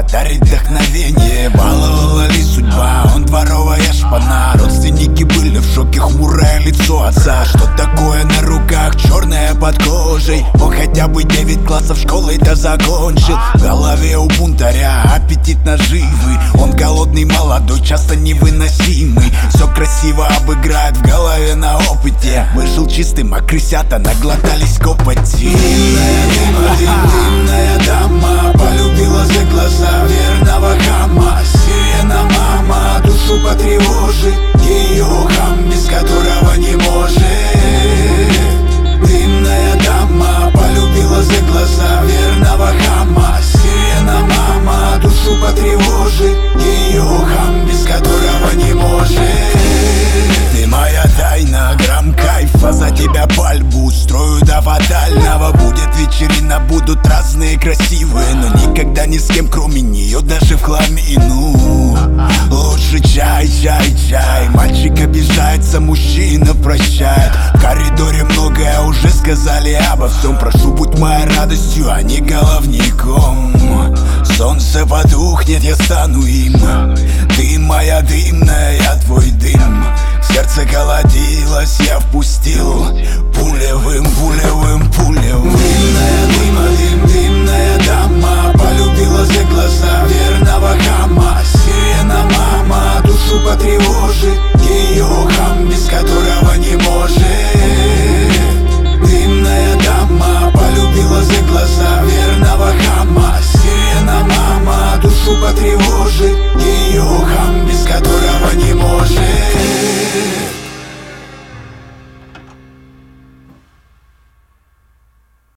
подарить вдохновение. Баловала ли судьба, он дворовая шпана. Родственники были в шоке, хмурое лицо отца. Что такое на руках, черное под кожей? Он хотя бы 9 классов школы-то закончил. В голове у бунтаря аппетит наживы. Он голодный, молодой, часто невыносимый. Все красиво обыграет в голове на опыте. Вышел чистым, а крысята наглотались копоти. Дымная дама полюбила за глаза верного хама. Сирена мама душу потревожит, ее хам, без которого не может. Дымная дама полюбила за глаза верного хама. Сирена мама душу потревожит, ее хам, без которого не может. Ты моя тайна, грамм кайфа, за тебя пальбу устрою до фатального. Будет вечерина, будут разные красивые, но никогда ни с кем кроме нее, даже в хламину. Лучше чай, чай, чай. Мальчик обижается, мужчина прощает. В коридоре многое уже сказали обо всем. Прошу, будь моей радостью, а не головником. Солнце потухнет, я стану им. Ты моя дымная, я твой дым. Сердце колотилось, я впустил пулевым